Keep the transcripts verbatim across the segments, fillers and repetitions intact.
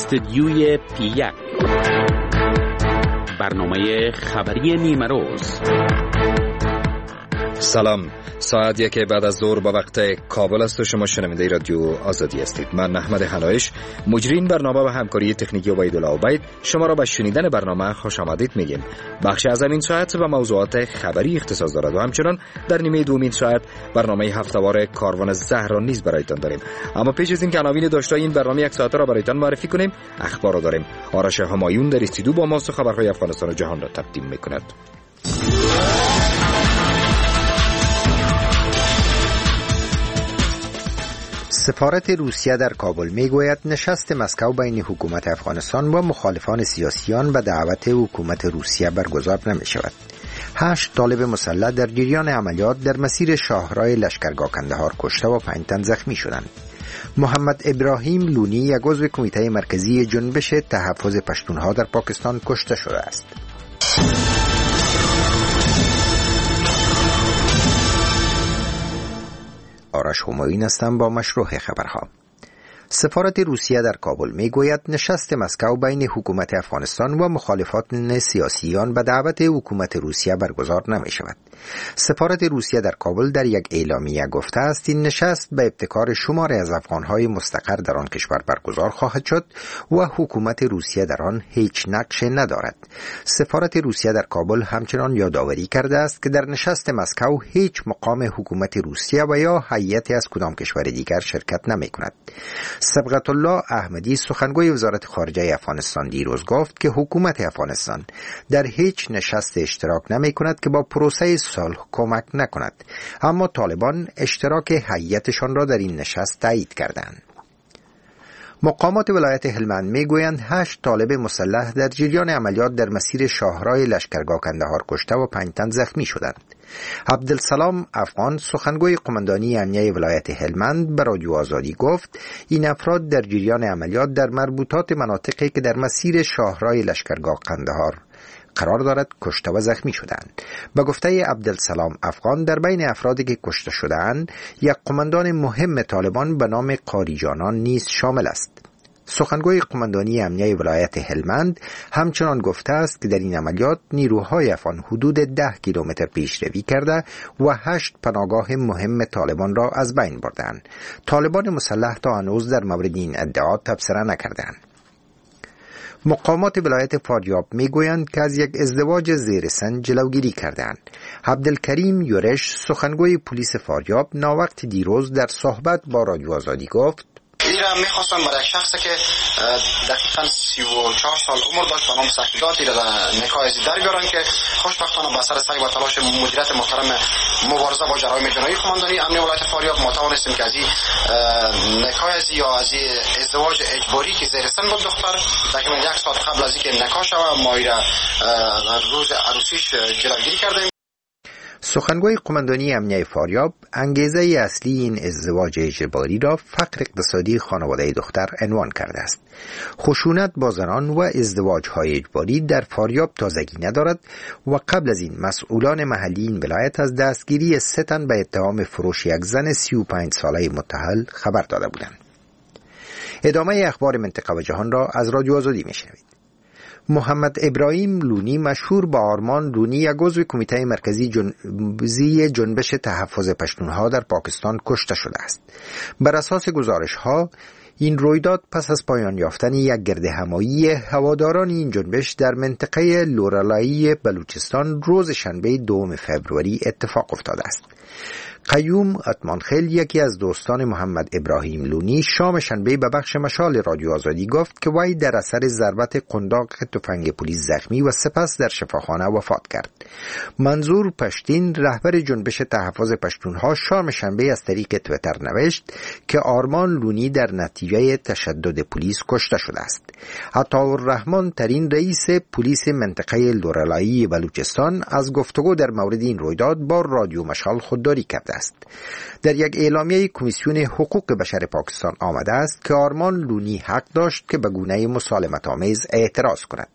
استودیوی پی یک، برنامه خبری نیمه روز. سلام، ساعت یک بعد از ظهر با وقت کابل است و شما شنونده رادیو آزادی هستید. من احمد حنایش، مجری این برنامه و همکاری تکنیکی عبیدالله عبید، شما را به شنیدن برنامه خوش آمدید میگیم. بخش از این ساعت و موضوعات خبری اختصاص دارد و همچنان در نیمه دومین ساعت برنامه هفته‌وار کاروان زهر را نیز برایتان داریم. اما پیش از این که عناوین داشته این برنامه یک ساعته را برایتان معرفی کنیم، اخبار را داریم. آرش همایون در استودیو با ماست و خبرهای افغانستان و جهان را تقدیم میکند. سفارت روسیه در کابل میگوید نشست مسکو بین حکومت افغانستان و مخالفان سیاسیان به دعوت حکومت روسیه برگزار نمی شود. هشت طالب مسلح در جریان عملیات در مسیر شاهراه لشکرگاه کندهار کشته و پنج تن زخمی شدند. محمد ابراهیم لونی، یک عضو کمیته مرکزی جنبش تحفظ پشتونها در پاکستان، کشته شده است. آرش همایون هستم با مشروع خبرها. سفارت روسیه در کابل میگوید نشست مسکو بین حکومت افغانستان و مخالفان سیاسیان به دعوت حکومت روسیه برگزار نمی شود. سفارت روسیه در کابل در یک اعلامیه گفته است این نشست به ابتکار شماری از افغانهای مستقر در آن کشور برگزار خواهد شد و حکومت روسیه در آن هیچ نقش ندارد. سفارت روسیه در کابل همچنان یادآوری کرده است که در نشست مسکو هیچ مقام حکومت روسیه و یا هیئتی از کدام کشور دیگر شرکت نمی کند. صبغت الله احمدی، سخنگوی وزارت خارجه افغانستان، دیروز گفت که حکومت افغانستان در هیچ نشست اشتراک نمی کند که با پروسه صلح کمک نکند، اما طالبان اشتراک هیئتشان را در این نشست تایید کردند. مقامات ولایت هلمند میگویند هشت طالب مسلح در جریان عملیات در مسیر شاهراه لشکرگاه کندهار کشته و پنج تن زخمی شدند. عبدالسلام افغان، سخنگوی قماندانی امنیه ولایت هلمند، به رادیو آزادی گفت این افراد در جریان عملیات در مربوطات مناطقی که در مسیر شاهراه لشکرگاه کندهار قرار دارد کشته و زخمی شدند. به گفته عبدالسلام افغان، در بین افرادی که کشته شدند یک قماندان مهم طالبان به نام قاری جانان نیز شامل است. سخنگوی قماندانی امنیه ولایت هلمند همچنان گفته است که در این عملیات نیروهای افغان حدود ده کیلومتر پیشروی کرده و هشت پناهگاه مهم طالبان را از بین بردند. طالبان مسلح تا هنوز در مورد این ادعا تبصره نکردند. مقامات ولایت فاریاب میگویند که از یک ازدواج زیر سن جلوگیری کردند. عبدالکریم یورش، سخنگوی پلیس فاریاب، ناوقت دیروز در صحبت با رادیو آزادی گفت ایرا میخواستم برای شخصی که دقیقاً سی و چهار سال عمر داشت و نام سخیداتی را نکاح ازدی در بیارن که خوشبختانه با سر سعی و تلاش مدیریت محترم مبارزه با جرایم جنایی قماندانی امنیه ولایت فاریاب ما توانستیم که از این نکاح ازدی یا از این ازدواج اجباری که زیر سن بود دختر تقریبا یک ساعت قبل از اینکه نکاح شود ما ایرا روز عروسیش جلوگیری کردیم. سخنگوی قماندانی امنیه فاریاب انگیزه اصلی این ازدواج اجباری را فقر اقتصادی خانواده دختر عنوان کرده است. خشونت با زنان و ازدواج‌های اجباری در فاریاب تازگی ندارد و قبل از این مسئولان محلی این ولایت از دستگیری سه تن به اتهام فروش یک زن سی و پنج ساله متأهل خبر داده بودند. ادامه اخبار منطقه و جهان را از رادیو آزادی میشنوید. محمد ابراهیم لونی، مشهور با آرمان لونی، یک عضو کمیته مرکزی جنبشی جنبش تحفظ پشتونها در پاکستان کشته شده است. بر اساس گزارش‌ها این رویداد پس از پایان یافتن یک گردهمایی هواداران این جنبش در منطقه لورالایی بلوچستان روز شنبه دوم فوریه اتفاق افتاده است. قیوم اتمانخیل، یکی از دوستان محمد ابراهیم لونی، شام شنبه به بخش مشال رادیو آزادی گفت که وی در اثر ضربت قنداق تفنگ پلیس زخمی و سپس در شفاخانه وفات کرد. منظور پشتین، رهبر جنبش تحفظ پشتونها، شام شنبه از طریق تویتر نوشت که آرمان لونی در نتیجه تشدد پلیس کشته شده است. عطاالرحمن ترین، رئیس پلیس منطقه لورالایی بلوچستان، از گفتگو در مورد این رویداد با رادیو مشال خودداری کرده است. در یک اعلامیه کمیسیون حقوق بشر پاکستان آمده است که آرمان لونی حق داشت که به گونه مسالمت آمیز اعتراض کند.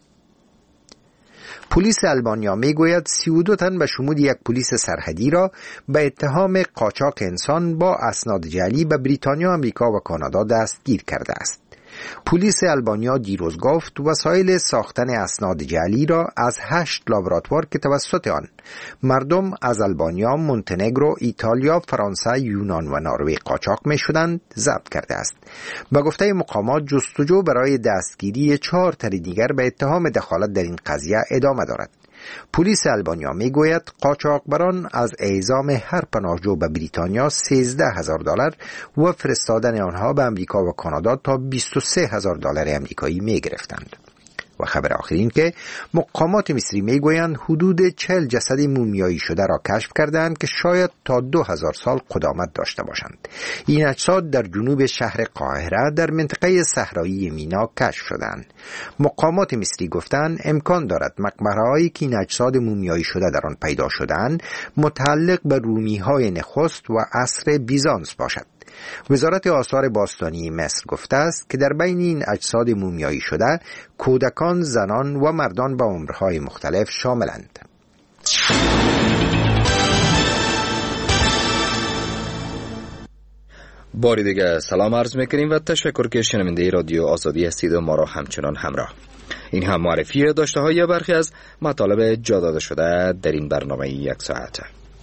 پلیس آلبانیا میگوید سی و دو تن به شمول یک پلیس سرحدی را به اتهام قاچاق انسان با اسناد جعلی به بریتانیا، آمریکا و کانادا دستگیر کرده است. پلیس آلبانیا دیروز گفت وسایل ساختن اسناد جعلی را از هشت لابراتوار که توسط آن مردم از آلبانیا، مونتنگرو، ایتالیا، فرانسه، یونان و نروژ قاچاق می شدند ضبط کرده است. با گفته مقامات جستجو برای دستگیری چهار تن دیگر به اتهام دخالت در این قضیه ادامه دارد. پلیس آلبانیا می گوید قاچاقبران از اعزام هر پناهجو به بریتانیا سیزده هزار دلار و فرستادن آنها به امریکا و کانادا تا بیست و سه هزار دلار امریکایی می گرفتند. و خبر آخر این که مقامات مصری می گویند حدود چهل جسد مومیایی شده را کشف کردند که شاید تا دو هزار سال قدامت داشته باشند. این اجساد در جنوب شهر قاهره در منطقه صحرایی مینا کشف شدند. مقامات مصری گفتند امکان دارد مقبره‌هایی که این اجساد مومیایی شده در آن پیدا شدند متعلق به رومی‌های نخست و عصر بیزانس باشد. وزارت آثار باستانی مصر گفته است که در بین این اجساد مومیایی شده کودکان، زنان و مردان با عمرهای مختلف شاملند. باری دیگه سلام عرض میکنیم و تشکر که شنونده رادیو آزادی هستید و ما را همچنان همراه. این هم معرفی داشته های برخی از مطالب جا داده شده در این برنامه یک ساعته.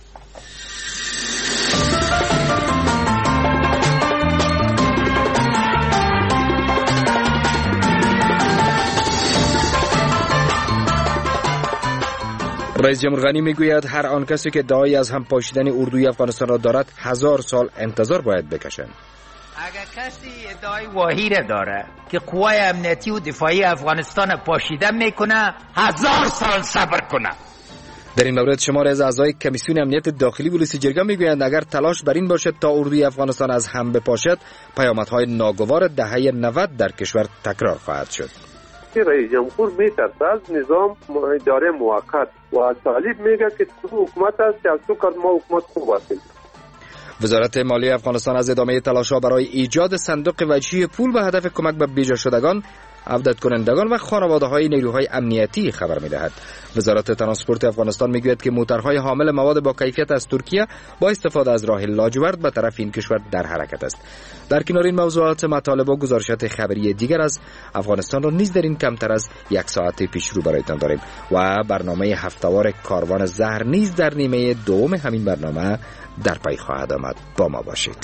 رئیس جمهور غنی میگوید هر آن کسی که ادعای از هم پاشیدن اردوی افغانستان را دارد هزار سال انتظار باید بکشند. اگر کسی ادعای واهی را داره که قوای امنیتی و دفاعی افغانستان پاشیده میکنه هزار سال صبر کنه. در این مورد شماری از اعضای کمیسیون امنیت داخلی پلیس جرگه میگویند اگر تلاش بر این باشد تا اردوی افغانستان از هم بپاشد پیامدهای ناگوار دهه نود در کشور تکرار خواهد شد. رئیس جمهور میترسه از نظام اداره موقت و طالب میگه که تو حکومت است که از تو کار ما حکومت خوب هستیم. وزارت مالی افغانستان از ادامه تلاش‌ها برای ایجاد صندوق وجهی پول به هدف کمک به بیجا شدگان، عودت کنندگان و خانواده‌های نیروهای امنیتی خبر می‌دهد. وزارت ترانسپورت افغانستان می‌گوید که موتورهای حامل مواد با کیفیت از ترکیه با استفاده از راه لاجورد به طرف این کشور در حرکت است. در کنار این موضوعات مطالب و گزارشات خبری دیگر از افغانستان را نیز در این کمتر از یک ساعت پیش رو برایتان داریم و برنامه هفته‌وار کاروان زهر نیز در نیمه دوم همین برنامه در پی خواهد آمد. با ما باشید.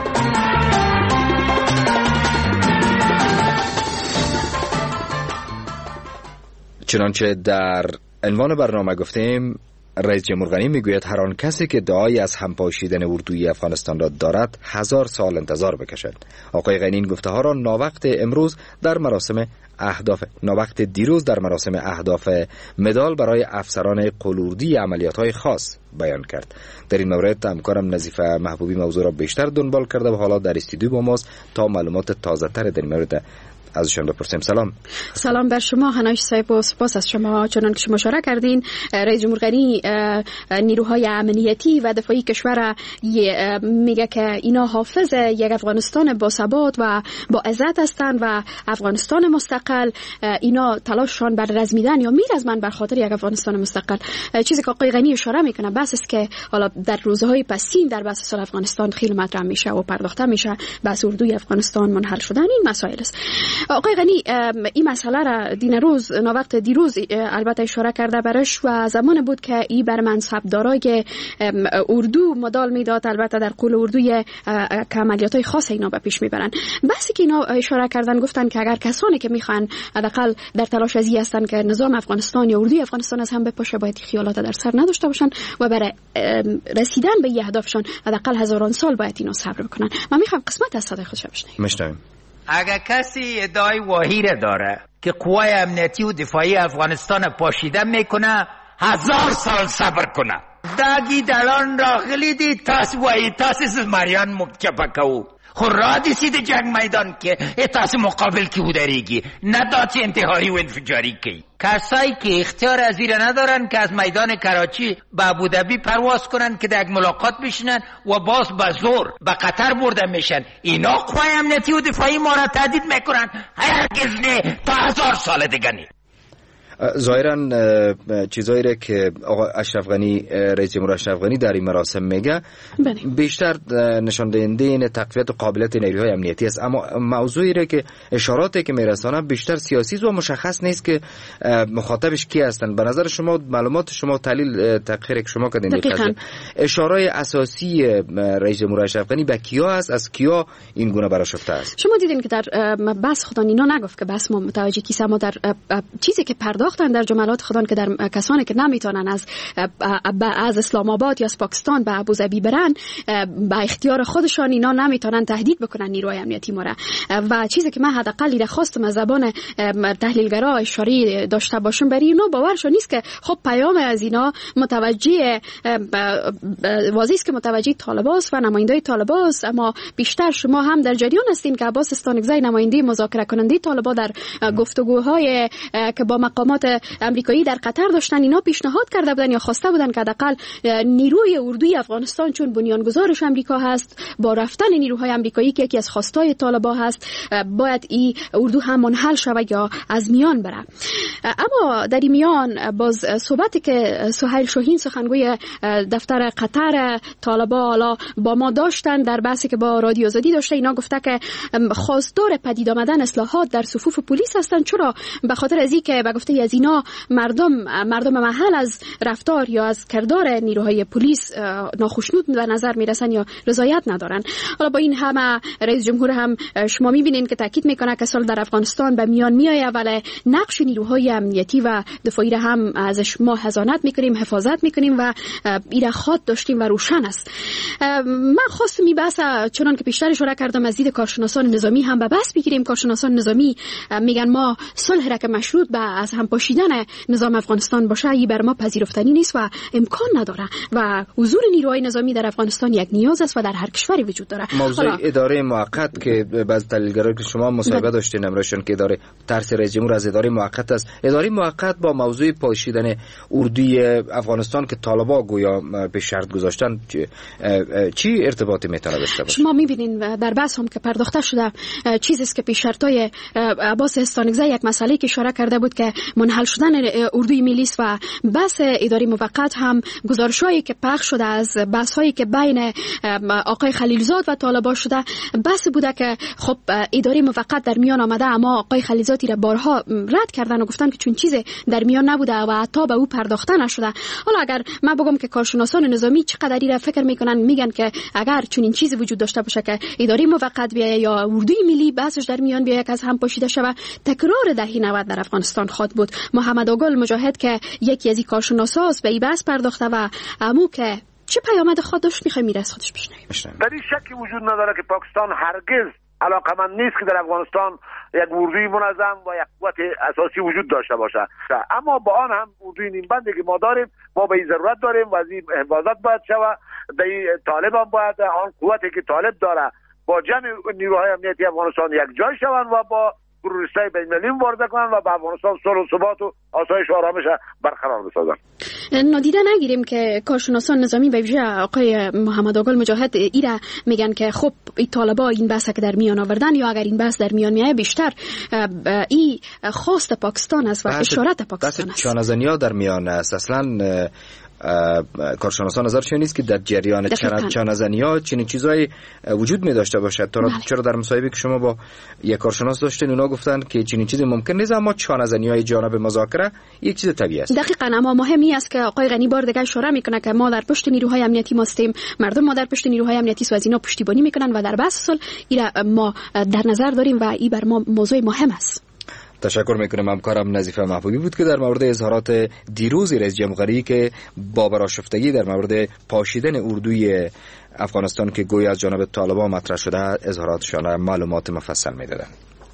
چنانچه در عنوان برنامه گفتیم، رئیس جمهور غنی میگوید هر آن کسی که ادعای از همپاشیدن اردوی افغانستان را دارد هزار سال انتظار بکشد. آقای غنی این گفته ها را ناوقت امروز در مراسم اهداف ناوقت دیروز در مراسم اهداف مدال برای افسران قلوردی عملیات های خاص بیان کرد. در این مورد همکارم نظیفه محبوبی موضوع را بیشتر دنبال کرده و حالا در استودیو با ماست تا معلومات تازه تر در این مورد ازشان بپرسیم. سلام. سلام بر شما هناش صاحب و سپاس از شما. چنان که شما اشاره کردین رئیس جمهور غنی نیروهای امنیتی و دفاعی کشور میگه که اینا حافظ یک افغانستان با ثبات و با عزت هستند و افغانستان مستقل. اینا تلاششان بر رزمیدن یا میرزمند بر خاطر یک افغانستان مستقل. چیزی که آقای غنی اشاره میکنه بحث است که حالا در روزهای پسین در بحث سال افغانستان خیلی مطرح میشه و پرداخته میشه. بحث اردوی افغانستان منحل شدن این مسائل است. آقای غنی این مسئله را دین روز ناوقت دیروز البته اشاره کرده برش و زمان بود که ای بر منصبدارای اردو مدال میداد، البته در قول اردوی که عملیات‌های خاص اینا به پیش میبرن. بحثی که اینا اشاره کردن گفتن که اگر کسانی که میخوان حداقل در تلاش ازی هستن که نظام افغانستان یا اردوی افغانستان از هم بپاشه باید خیالات در سر نداشته باشن و برای رسیدن به این اهدافشان حداقل هزاران سال باید اینا صبر بکنن. من میخوام قسمت از صدای خودش بشنویم. مشتاقم. اگر کسی ادعای واهی را داره که قوای امنیتی و دفاعی افغانستان پاشیده میکنه هزار سال صبر کنه. داگی دلان راغلی دی تاس وای تاس زمریان مکچپکو خو را دیسی دی جنگ میدان که تاس مقابل کی بودریگی نداد انتحاری و انفجاری کی. کسایی که اختیار از ایره ندارن که از میدان کراچی به ابوظبی پرواز کنن که در یک ملاقات بشینن و باز به زور به قطر برده میشن، اینا قوای امنیتی و دفاعی ما را تهدید میکنن. هرگز نه، تا هزار سال دیگه نه. ظاهرا چیزایی را که آقا اشرف غنی رئیس جمهور اشرف غنی در این مراسم میگه بیشتر نشان دهنده این تقویت و قابلیت نیروهای امنیتی است، اما موضوعی را که اشاراتی که میرسانه بیشتر سیاسی و مشخص نیست که مخاطبش کی هستند. به نظر شما معلومات شما تحلیل تقریر که شما کردین اشاره اساسی رئیس جمهور اشرف غنی به کیا است، از کیا این گونه برآشفته است؟ شما دیدین که در بس خودان اینا نگفت که بس ما متوجه کیسه، ما در چیزی که پرداختن در جملات خودان که در کسانی که نمیتونن از از اسلام آباد یا از پاکستان به ابوظبی برن با اختیار خودشان اینا نمیتونن تهدید بکنن نیروهای امنیتی ما را. و چیزی که من حداقل خواستم از زبان تحلیلگرا اشاره داشته باشم برای اینا باورشون نیست که خب پیام از اینا متوجه واضح است که متوجه طالباست و نماینده طالباست، اما بیشتر شما هم در جریان هستین که عباس استانکزی نماینده مذاکره کننده طالبا در گفتگوهای که با مقامات امریکایی در قطر داشتن اینا پیشنهاد کرده بودن یا خواسته بودن که حداقل نیروی اردوی افغانستان چون بنیانگذارش امریکا هست با رفتن نیروهای امریکایی که یکی از خواستای طالبا هست باید این اردو هم منحل شود یا از میان بره. اما در این میان باز صحبتی که سهیل شاهین سخنگوی دفتر قطر طالبا حالا با ما داشتن در بحثی که با رادیو آزادی داشته، اینا گفته که خواستار پدید آمدن اصلاحات در صفوف پلیس هستن. چرا؟ به خاطر از اینکه به گفته از اینا مردم مردم محل از رفتار یا از کردار نیروهای پلیس ناخشنود به نظر میرسن یا رضایت ندارن. حالا با این همه رئیس جمهور هم شما میبینین که تاکید میکنه که سال در افغانستان به میان میایه، ولی نقش نیروهای امنیتی و دفاعی را هم ازش ما حضانت میکنیم، حفاظت میکنیم و ایره خاط داشتیم و روشن است. من خواستم می بحث چنان که پیشتر اشاره کردم از دید کارشناسان نظامی هم به بحث بگیریم. کارشناسان نظامی میگن ما صلح را که مشروط به از هم پاشیدن نظام افغانستان باشه ای بر ما پذیرفتنی نیست و امکان نداره و حضور نیروهای نظامی در افغانستان یک نیاز است و در هر کشوری وجود داره. موضوع اداره موقت که بعض تحلیلگرا که شما مصاحبه داشتین امروزشون که اداره ترس رئیس جمهور از اداره موقت است، اداره موقت با موضوع پاشیدن اردوی افغانستان که طالبا گویا به شرط گذاشتن چی ارتباطی میتونه داشته باشه؟ شما میبینین در بحث هم که پرداخته شده چیزی است که پیش شرطای عباس استانکزی یک مسئله که اشاره کرده بود که منحل شدن اردوی ملی است و بحث اداره موقت هم گزارشایی که پخش شده از بحث‌هایی که بین آقای خلیلزاد و طالبان شده بحث بوده که خب اداره موقت در میان آمده، اما آقای خلیلزادی را بارها رد کردن و گفتن که چون چیزی در میان نبوده و حتی به او پرداخته نشده. حالا اگر من بگم که کارشناسان نظامی چقدر را فکر میکنن، میگن که اگر چون این چیزی وجود داشته باشه که اداره موقت بیایه یا اردوی ملی بحثش در میان بیایه که از هم پاشیده شود، تکرار دهه نود در افغانستان خواهد بود. محمد آگل مجاهد که یکی از این کارشناساست به این بحث پرداخته و عمو که چه پیامد خود داشت میخوای میره از خودش بشنویم. در این شکی وجود نداره که پاکستان هرگز علاقمند نیست که در افغانستان یک اردوی منظم و یک قوت اساسی وجود داشته باشه، اما با آن هم اردوی نیمبندی که ما داریم ما به این ضرورت داریم و از این حفاظت باید شود. در طالب هم باید آن قوتی که طالب داره با جمع نیروهای امنیتی افغانستان یک جای شوند و با تروریستای بین‌المللی مبارزه کنن و به افغانستان صلح و ثبات و آسایش و آرامش برقرار بسازن. نادیده نگیریم که کارشناسان نظامی به ویژه آقای محمد آگل مجاهد ایره میگن که خب این طالبا این بحث که در میان آوردن یا اگر این بحث در میان میایه بیشتر این خواست پاکستان است و اشارت پاکستان است. چانه‌زنی‌ها در میان است. اصلا کارشناسان نظرشون نیست که در جریان چانه‌زنی‌ها چنین چیزایی وجود می داشته باشد. چرا در مصاحبه که شما با یک کارشناس داشتین اونا گفتن که چنین چیزی ممکن نیست، اما چانه‌زنی‌های جانب مذاکره یک چیز طبیعی است. دقیقاً، اما مهمی است که آقای غنی بار دیگه اشاره میکنه که ما در پشت نیروهای امنیتی هستیم، مردم ما در پشت نیروهای امنیتی و از اینا پشتیبانی میکنن و در بحث صلح اینا ما در نظر داریم و این بر ما موضوع مهم است. تشکر میکنم. همکارم نظیفه محبوبی بود که در مورد اظهارات دیروز رئیس جمهوری که با برآشفتگی در مورد پاشیدن اردوی افغانستان که گویا از جانب طالبان مطرح شده اظهاراتشان معلومات مفصل میدادند.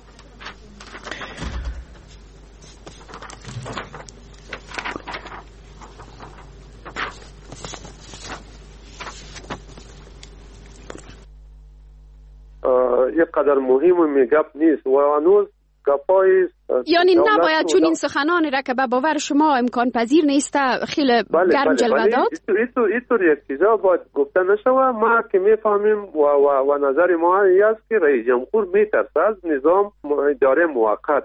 یک قدر مهم و میگپ نیست و هنوز گپای یعنی نباید چون این سخنان را که به باور شما امکان پذیر نیست خیلی بله گرم بله جلوه داد. اینطور اینطور یک چیزا باید گفته نشوه. ما که میفهمیم و, و, و نظر ما این است که رئیس جمهور میترسه از نظام اداره موقت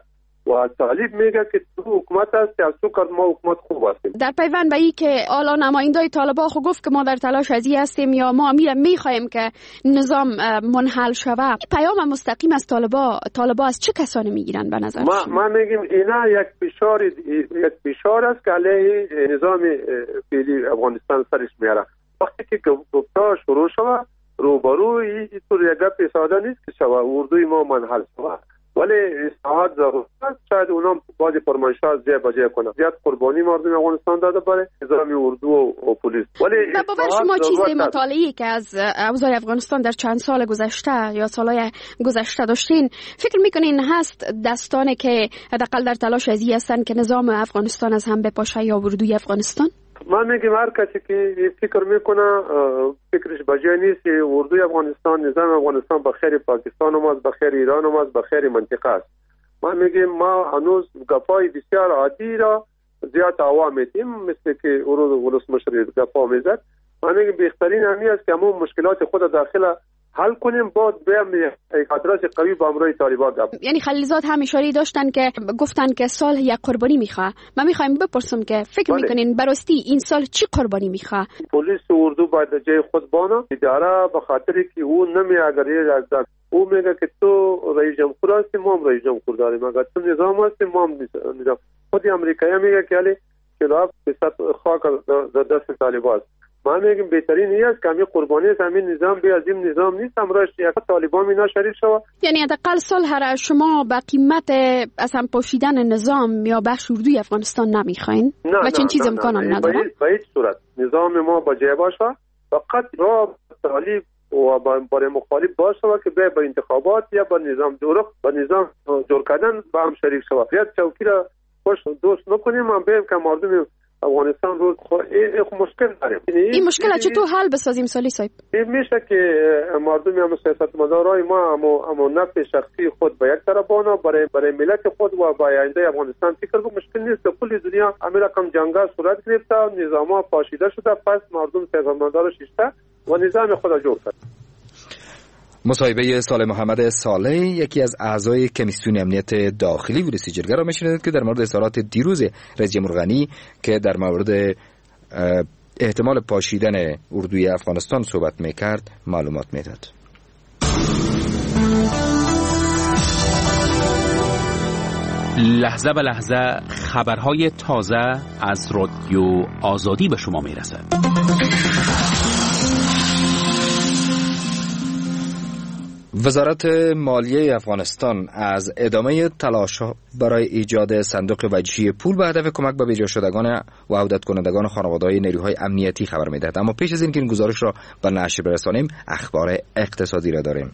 و طالب میگه که تو حکومت است از تو کار ما حکومت خوب هستیم. در پیوند به این که حالا نمایندای طالبان خو گفت که ما در تلاش از این هستیم یا ما میره میخوایم که نظام منحل شوه، پیام مستقیم از طالبان طالبان از چه کسانی میگیرن به نظر ما شما؟ ما میگیم اینا یک فشار یک فشار است که علیه نظام فعلی افغانستان سرش میاره. وقتی که گفتار شروع شود روبرو اینطور یک گپ ساده نیست که شود اردوی ما منحل شود، ولی اصلاحات ضرورت است. شاید اونا بعض فرمایشات جای بجای کنند، زیاد قربانی مردم افغانستان داده برای نظام اردو و پلیس. ولی به باور شما چیز مطالعه‌ای که از اوضاع افغانستان در چند سال گذشته یا سالهای گذشته داشتین، فکر میکنین هست دستانی که حداقل در تلاش ازی هستن که نظام افغانستان از هم بپاشه یا اردوی افغانستان؟ من میگم هر کسی که فکر میکنه فکرش بجای نیست. اردوی افغانستان، نظام افغانستان به خیر پاکستان هم است، به خیر ایران هم است، به خیر منطقه است. من میگم ما هنوز گپای بسیار عادی را زیاد هوا میدیم، مثل که ورود ولس مشر گپا میزد. من میگم بهترین همی است که همون مشکلات خود داخل حل کنیم، بعد بیام خاطرات قوی با امروی طالبان گپ. یعنی خلیلزاد هم اشاره داشتن که گفتن که سال یک قربانی میخواه. من میخوایم بپرسم که فکر بله. میکنین براستی این سال چی قربانی میخواه؟ پلیس اردو باید جای خود بانه اداره، به خاطری که او نمی اگر یه از او میگه که تو رئیس جمهور هستی، ما هم رئیس جمهور داریم، اگر تو نظام هستی ما هم نظام. خود امریکایی میگه که علی خلاف بسات خاک در دست طالبان است. من میگم بهترین این است که همین قربانی است، همین نظام به از این نظام نیست، امروز یک طالبان اینا شریک شود. یعنی حداقل صلح شما با قیمت اصلا پوشیدن نظام یا بخش اردوی افغانستان نمیخواین؟ و چنین چیز امکان هم نداره؟ به هیچ صورت نظام ما با جای باشه، فقط را طالب و برای مخالف باشه که به با انتخابات یا با نظام جوړ با نظام جوړ کردن با هم شریک شود. زیاد چوکی را خوش دوست نکنیم، من بگم که مردم افغانستان رو خو مشکل داریم. این مشکل چطور حل بسازیم سالی صاحب؟ میشه که مردم هم سیاستمدارای ما اما اما نفع شخصی خود به یک طرف بانه برای برای ملت خود و با آینده افغانستان فکر کنه. مشکل نیست، در کل دنیا همین رقم جنگا صورت گرفته، نظام‌ها پاشیده شده، پس مردم سیاستمدار شیشته و نظام خود را جوړ کرد. مصاحبه صالح محمد صالح، یکی از اعضای کمیسیون امنیت داخلی ولسی جرگه را میشنید که در مورد اظهارات دیروز رئیس جمهور غنی که در مورد احتمال پاشیدن اردوی افغانستان صحبت میکرد معلومات میداد. لحظه به لحظه خبرهای تازه از رادیو آزادی به شما میرسد. وزارت مالیه افغانستان از ادامه تلاش برای ایجاد صندوق وجهی پول به هدف کمک به بجا شدگان و عودت کنندگان خانواده‌های نیروهای امنیتی خبر می‌دهد. اما پیش از اینکه این گزارش را به نشر برسانیم، اخبار اقتصادی را داریم.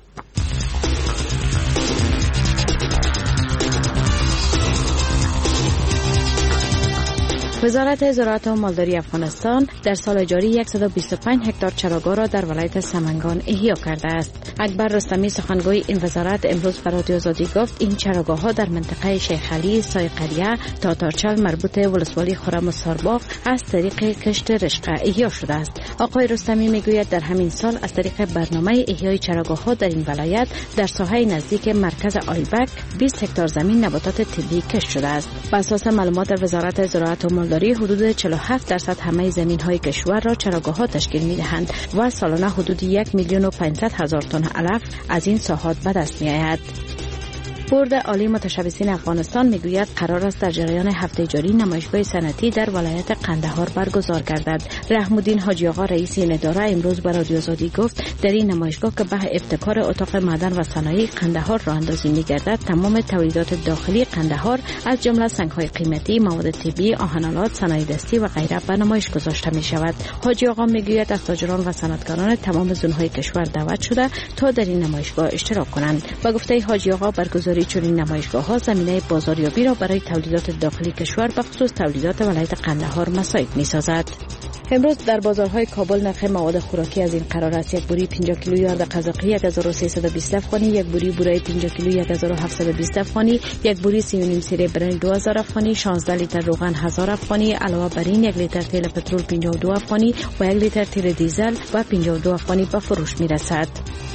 وزارت زراعت و مالداری افغانستان در سال جاری صد و بیست و پنج هکتار چراگاه را در ولایت سمنگان احیا کرده است. اکبر رستمی سخنگوی این وزارت امروز به رادیو آزادی گفت این چراگاه ها در منطقه شیخ علی، سایقریه، تاتارچال مربوط ولسوالی خرم و سارباغ از طریق کشت رشقه احیا شده است. آقای رستمی میگوید در همین سال از طریق برنامه احیای چراگاه ها در این ولایت در ساحه نزدیک مرکز آیبک بیست هکتار زمین نباتات طبی کشت شده است. بر اساس معلومات وزارت زراعت و مالداری حدود چهل و هفت درصد همه زمین‌های کشور را چراگاه‌ها تشکیل می‌دهند و سالانه حدود یک میلیون و پانصد هزار تن علف از این ساحات به دست می‌آید. بورد عالی متشبثین افغانستان میگوید قرار است در جریان هفته جاری نمایشگاه صنعتی در ولایت قندهار برگزار گردد. رحم‌الدین حاجی آقا رئیس این اداره امروز به رادیو آزادی گفت در این نمایشگاه که به ابتکار اتاق معدن و صنایع قندهار راه اندازی می‌گردد، تمام تولیدات داخلی قندهار از جمله سنگ‌های قیمتی، مواد طبی، آهن‌آلات، صنایع دستی و غیره به نمایش گذاشته می‌شود. حاجی آقا میگوید از تاجران و صنعتکاران تمام زون‌های کشور دعوت شده تا در این نمایشگاه اشتراک کنند. با گفته حاجی آقا برگزاری چنین نمایشگاه‌ها زمینه بازاریابی را برای تولیدات داخلی کشور به خصوص تولیدات ولایت قندهار مساعد می‌سازد. امروز در بازارهای کابل نرخ مواد خوراکی از این قرار است: یک بوری پنجاه کیلویی یارد قزاقی یک هزار و سیصد و بیست افغانی، یک بوری بورای پنجاه کیلویی یک هزار و هفتصد و بیست افغانی، یک بوری سی و نیم سیره برنج دو هزار افغانی، شانزده لیتر روغن هزار افغانی، علاوه بر این یک لیتر تیل پترول پنجاه و دو افغانی و یک لیتر تیل دیزل و پنجاه و دو افغانی به فروش می‌رسد.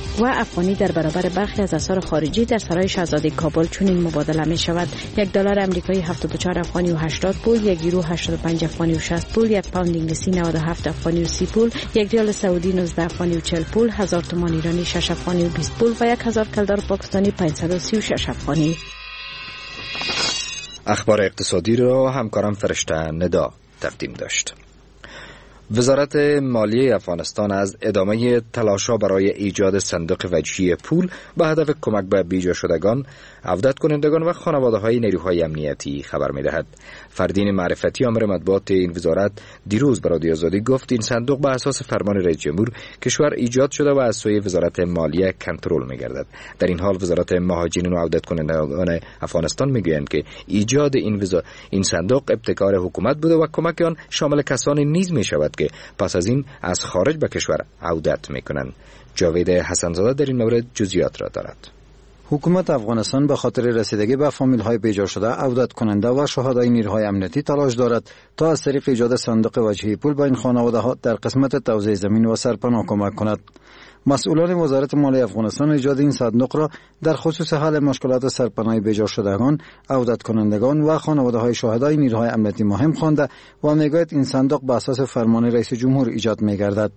و افغانی در برابر برخی از اسعار خارجی در سرای شاهزاده کابل چنین مبادله می شود. یک دلار آمریکایی هفتاد و چهار افغانی و هشتاد پول، یک یورو هشتاد و پنج افغانی و شصت پول، یک پوند انگلیسی نود و هفت افغانی و سی پول، یک ریال سعودی نوزده افغانی و چهل پول، هزار تومان ایرانی شش افغانی و بیست پول و یک هزار کلدار پاکستانی پانصد و سی و شش افغانی. اخبار اقتصادی را همکارم فرشته ندا تقدیم داشت. وزارت مالیه افغانستان از ادامه تلاش‌ها برای ایجاد صندوق وجهی پول به هدف کمک به بیجا شدگان، عودت کنندگان و خانواده‌های نیروهای امنیتی خبر می‌دهد. فردین معرفتی امر مطبوعات این وزارت دیروز به رادیو آزادی گفت این صندوق به اساس فرمان رئیس جمهور کشور ایجاد شده و از سوی وزارت مالیه کنترل می‌گردد. در این حال وزارت مهاجرین و عودت کنندگان افغانستان می‌گویند که ایجاد این وزارت این صندوق ابتکار حکومت بوده و کمک آن شامل کسانی نیز می‌شود که پس از این از خارج به کشور عودت می‌کنند. جاوید حسن‌زاده در این مورد جزئیات را دارد. حکومت افغانستان به خاطر رسیدگی به فامیل‌های بیجا شده، عودت کننده و شهدای نیروهای امنیتی تلاش دارد تا از طریق ایجاد صندوق وجهی پول به این خانواده‌ها در قسمت توزیع زمین و سرپناه کمک کند. مسئولان وزارت مالیه افغانستان ایجاد این صندوق را در خصوص حل مشکلات سرپناه بیجا شدگان، عودت کنندگان و خانواده‌های شهدای نیروهای امنیتی مهم خوانده و میگوید این صندوق به اساس فرمان رئیس جمهور ایجاد می‌گردد.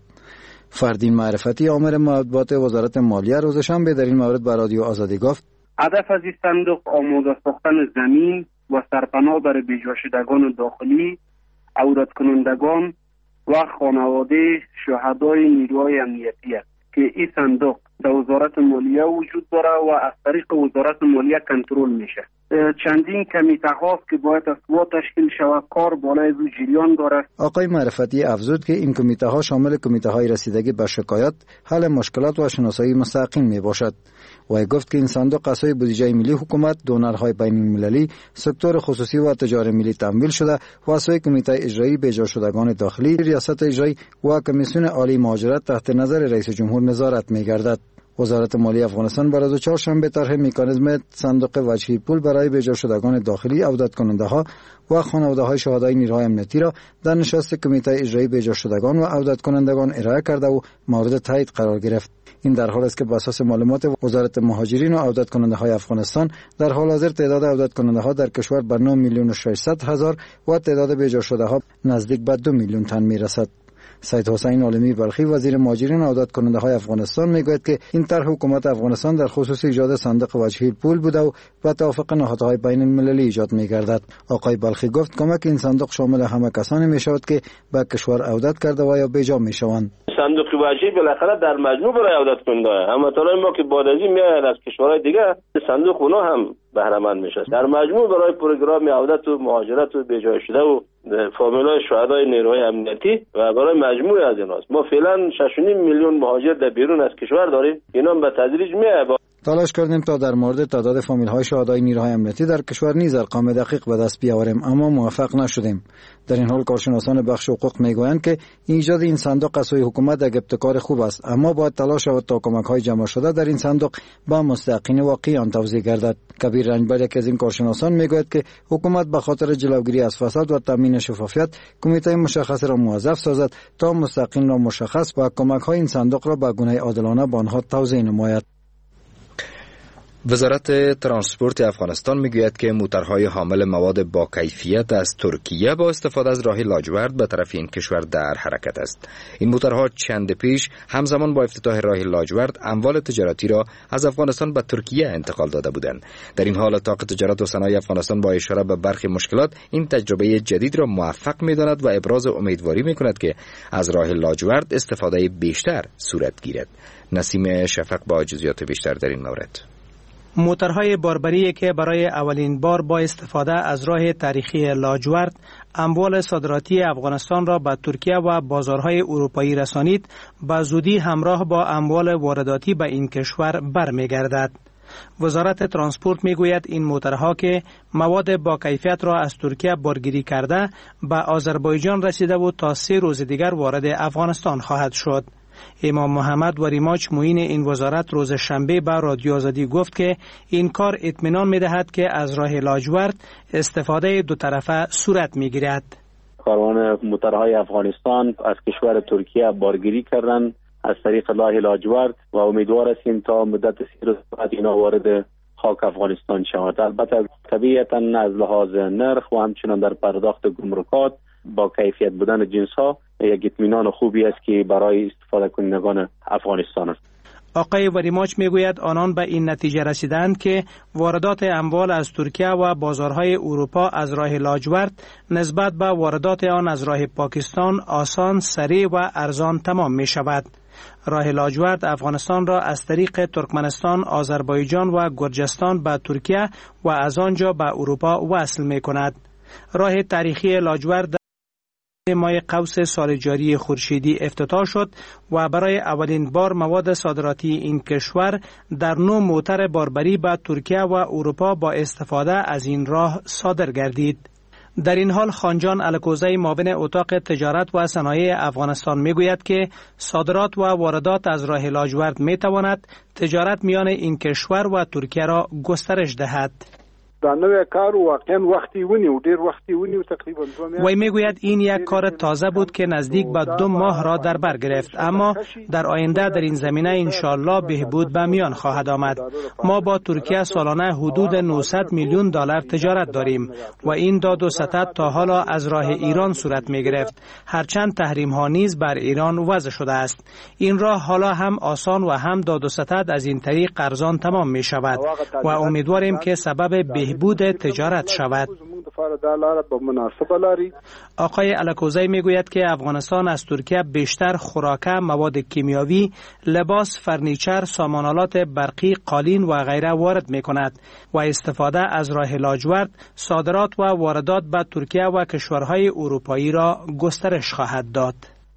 فردین معرفتی آمر مطبوعات وزارت مالیه روز شنبه در این مورد به رادیو آزادی گفت: هدف از این صندوق آماده ساختن زمین و سرپناه برای بیجا شدگان داخلی، عودت کنندگان و خانواده شهدای نیروهای امنیتی است که این صندوق در وزارت مالیه وجود داره و از طریق وزارت مالیه کنترل میشه. چندین کمیته هاست که باید از وا تشکیل شود، کار بالای از جریان داره. آقای معرفتی افزود که این کمیته ها شامل کمیته های رسیدگی به شکایت، حل مشکلات و شناسایی مستقیم می باشد. و گفت که این صندوق از سوی بودجه ملی حکومت، دونرهای بین المللی، سکتور خصوصی و تجاری ملی تمویل شده و از سوی کمیته اجرایی بیجا شدگان داخلی، ریاست اجرایی و کمیسیون عالی مهاجرت تحت نظر رئیس جمهور نظارت می گردد. وزارت مالیه افغانستان برای روز چهارشنبه طرح مکانیزم صندوق وجهی پول برای بیجا شدگان داخلی، عودت کننده ها و خانواده های شهدای نیروهای امنیتی را در نشست کمیته اجرایی بیجا شدگان و عودت کنندگان ارائه کرده و مورد تایید قرار گرفت. این در حالی است که بر اساس معلومات وزارت مهاجرین و عودت کننده های افغانستان در حال حاضر تعداد عودت کننده ها در کشور به نه میلیون و ششصد هزار و تعداد بیجا شده ها نزدیک به دو میلیون تن میرسد. سید حسین عالمی بلخی وزیر مهاجرین و عودت کننده های افغانستان میگوید که این طرح حکومت افغانستان در خصوص ایجاد صندوق وجهی پول بوده و با توافق نهادهای بین المللی ایجاد میگردد. آقای بلخی گفت کمک این صندوق شامل همه کسانی میشود که به کشور عودت کرده و یا بیجا میشوند. صندوق وجهی بالاخره در مجموع برای عودت کننده هموطنان ما که بعد از این میآید از کشورهای دیگه، صندوق اونا هم بهره مند میشه. در مجموع برای پروگرام عودت و مهاجرت و بیجا شده و فامیلای شهدای نیروهای امنیتی و برای مجموعه از ایناست. ما فعلا شش و نیم میلیون مهاجر در بیرون از کشور داریم. اینا به تدریج میآید. تلاش کردیم تا در مورد تعداد فامیل‌های شهدای نیروهای امنیتی در کشور نیز ارقام دقیق به دست بیاوریم، اما موفق نشدیم. در این حال کارشناسان بخش حقوق میگویند که ایجاد این صندوق از سوی حکومت یک ابتکار خوب است، اما باید تلاش شود تا کمک‌های جمع شده در این صندوق با مستحقین واقعی آن توزیع گردد. کبیر رنجبر یک از این کارشناسان میگوید که حکومت به خاطر جلوگیری از فساد و تامین شفافیت کمیته مشخص را موظف سازد تا مستحقین را مشخص و کمک‌های این صندوق را به گونه عادلانه به آنها توزیع نماید. وزارت ترانسپورت افغانستان میگوید که موترهای حامل مواد با کیفیت از ترکیه با استفاده از راه لاجورد به طرف این کشور در حرکت است. این موترها چند پیش همزمان با افتتاح راه لاجورد اموال تجارتی را از افغانستان به ترکیه انتقال داده بودند. در این حال طاق تجارت و صنایع افغانستان با اشاره به برخی مشکلات این تجربه جدید را موفق می‌داند و ابراز امیدواری می‌کند که از راه لاجورد استفاده بیشتر صورت گیرد. نسیم شفق با جزئیات بیشتر در این مورد. موترهای باربری که برای اولین بار با استفاده از راه تاریخی لاجورد اموال صادراتی افغانستان را به ترکیه و بازارهای اروپایی رسانید، به زودی همراه با اموال وارداتی به این کشور برمیگردد. وزارت ترانسپورت میگوید این موترها که مواد با کیفیت را از ترکیه بارگیری کرده به آذربایجان رسیده و تا سه روز دیگر وارد افغانستان خواهد شد. امام محمد و ریماچ معین این وزارت روز شنبه به رادیو آزادی گفت که این کار اطمینان می‌دهد که از راه لاجورد استفاده دو طرفه صورت می‌گیرد. کاروان موترهای افغانستان از کشور ترکیه بارگیری کردند از طریق لایحه لاجورد و امیدوار هستیم تا مدت سی روز بعد اینا وارد خاک افغانستان شود. البته طبیعتا از لحاظ نرخ و همچنان در پرداخت گمرکات با کیفیت بودن جنس ها یک اطمینان خوبی است که برای استفاده کنندگان افغانستان است. آقای وریماچ میگوید آنان به این نتیجه رسیدند که واردات اموال از ترکیه و بازارهای اروپا از راه لاجورد نسبت به واردات آن از راه پاکستان آسان، سریع و ارزان تمام می شود. راه لاجورد افغانستان را از طریق ترکمنستان، آذربایجان و گرجستان به ترکیه و از آنجا به اروپا وصل می کند. راه تاریخی لاجورد ماه قوس سال جاری خورشیدی افتتاح شد و برای اولین بار مواد صادراتی این کشور در نو موتر باربری به ترکیه و اروپا با استفاده از این راه صادر گردید. در این حال خانجان الکوزی معاون اتاق تجارت و صنایع افغانستان میگوید که صادرات و واردات از راه لاجورد میتواند تجارت میان این کشور و ترکیه را گسترش دهد. دا نوې کار واقعا وختي ونیو ډیر وختي ونیو تقریبا دو ماه. وی میگوید این یک کار تازه بود که نزدیک به دو ماه را در بر گرفت، اما در آینده در این زمینه انشالله بهبود به میان خواهد آمد. ما با ترکیه سالانه حدود نهصد میلیون دلار تجارت داریم و این داد و ستد تا حالا از راه ایران صورت می گرفت، هرچند تحریم ها نیز بر ایران وضع شده است. این راه حالا هم آسان و هم داد و ستد از این طریق ارزان تمام می شود و امیدواریم که سبب بهبود تجارت شود. آقای الکوزی میگوید که افغانستان از ترکیه بیشتر خوراکه، مواد کیمیاوی، لباس، فرنیچر، سامانالات برقی، قالین و غیره وارد می کند و استفاده از راه لاجورد صادرات و واردات به ترکیه و کشورهای اروپایی را گسترش خواهد داد.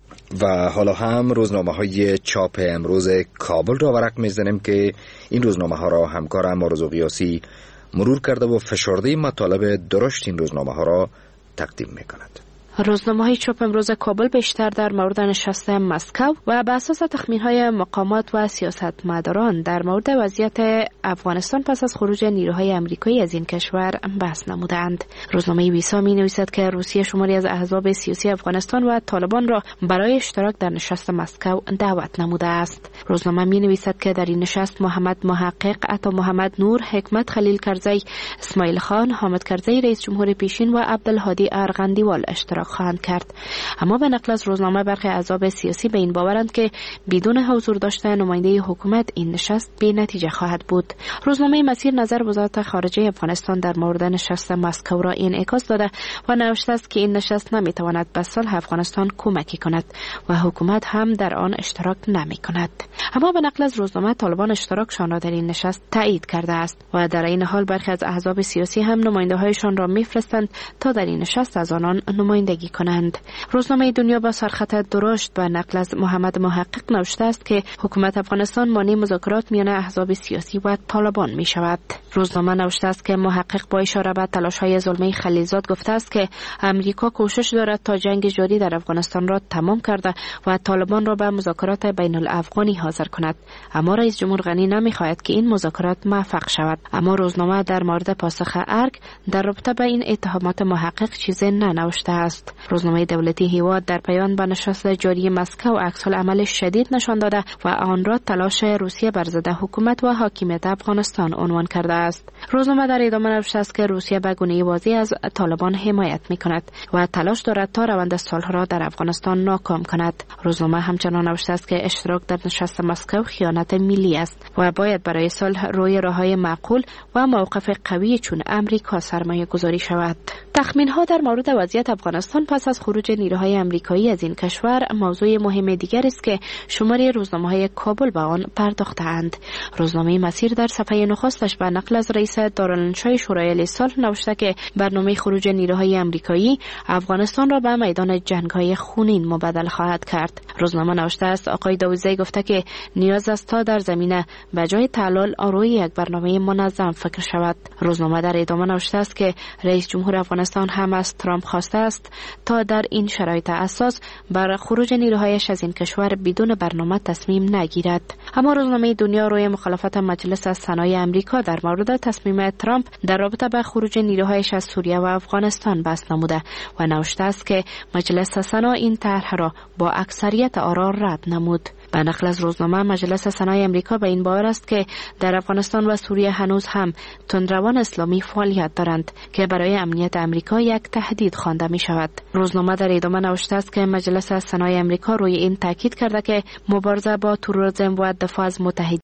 و حالا هم روزنامه های چاپ امروز کابل را ورق میزنیم که این روزنامه ها را همکارم آرزو قیاسی مرور کرده و فشرده مطالب درشت این روزنامه ها را تقدیم می کند. روزنامه‌های چاپ امروز کابل بیشتر در مورد نشست مسکو و به اساس تخمین‌های مقامات و سیاستمداران در مورد وضعیت افغانستان پس از خروج نیروهای آمریکایی از این کشور بحث نمودند. روزنامه ویسا می‌نویسد که روسیه شماری از احزاب سیاسی افغانستان و طالبان را برای اشتراک در نشست مسکو دعوت نموده است. روزنامه می‌نویسد که در این نشست محمد محقق، عطا محمد نور، حکمت خلیل کرزی، اسماعیل خان، حامد کرزی رئیس جمهور پیشین و عبدالهادی ارغندیوال اشتراک خواهند کرد. اما به نقل از روزنامه برخی احزاب سیاسی به این باورند که بدون حضور داشتن نماینده حکومت این نشست بی نتیجه خواهد بود. روزنامه مسیر نظر وزارت خارجه افغانستان در مورد نشست مسکو را انعکاس داده و نوشته است که این نشست نمیتواند به صلح افغانستان کمکی کند و حکومت هم در آن اشتراک نمی کند. اما به نقل از روزنامه طالبان اشتراکشان را در این نشست تایید کرده است و در این حال برخی از احزاب سیاسی هم نماینده هایشان را میفرستند تا در این نشست از آنان نمایندگی کنند. روزنامه دنیا با سرخط درشت و نقل از محمد محقق نوشته است که حکومت افغانستان مانع مذاکرات میان احزاب سیاسی و طالبان می شود. روزنامه نوشته است که محقق با اشاره به تلاش‌های زلمه خلیلزاد گفته است که امریکا کوشش دارد تا جنگ جاری در افغانستان را تمام کرده و طالبان را به مذاکرات بین الافغانی حاضر کند، اما رئیس جمهور غنی نمی‌خواهد که این مذاکرات موفق شود. اما روزنامه در مورد پاسخ ارگ در رابطه با این اتهامات محقق چیزی ننوشته است. روزنامه دولتی هیواد در پیام به نشست جاری مسکو عکس‌العمل شدید نشان داده و آن را تلاش روسیه بر ضد حکومت و حاکمیت افغانستان عنوان کرده است. روزنامه در ادامه نوشته است که روسیه به گونه واضح از طالبان حمایت می‌کند و تلاش دارد تا روند صلح را در افغانستان ناکام کند. روزنامه همچنان نوشته است که اشتراک در نشست مسکو خیانت ملی است و باید برای صلح روی راه‌های معقول و موقف قوی چون امریکا سرمایه گذاری شود. تخمین‌ها در مورد وضعیت افغانستان پس از خروج نیروهای آمریکایی از این کشور موضوع مهم دیگر است که شماری روزنامه‌های کابل به آن پرداخته‌اند. روزنامه مسیر در صفحه نخستش به نقل از رئیس دارالانشای شورای صلح نوشته که برنامه خروج نیروهای آمریکایی افغانستان را به میدان جنگ‌های خونین مبدل خواهد کرد. روزنامه نوشته است آقای داوودزی گفته که نیاز است تا در زمینه به جای تعلل روی یک برنامه منظم فکر شود. روزنامه در ادامه نوشته است که رئیس جمهور افغانستان هم از ترامپ خواسته است تا در این شرایط اساس بر خروج نیروهایش از این کشور بدون برنامه تصمیم نگیرد. اما روزنامه دنیا روی مخالفت مجلس صنایع آمریکا در مورد تصمیم ترامپ در رابطه با خروج نیروهایش از سوریه و افغانستان بحث نموده و نوشته است که مجلس سنا این طرح را با اکثریت آرا رد نمود. به نقل از روزنامه، مجلس سنای امریکا به این باور است که در افغانستان و سوریه هنوز هم تندروان اسلامی فعالیت دارند که برای امنیت امریکا یک تهدید خوانده می شود. روزنامه در ادامه نوشته است که مجلس سنای امریکا روی این تاکید کرده که مبارزه با تروریسم و دفاع از متحدین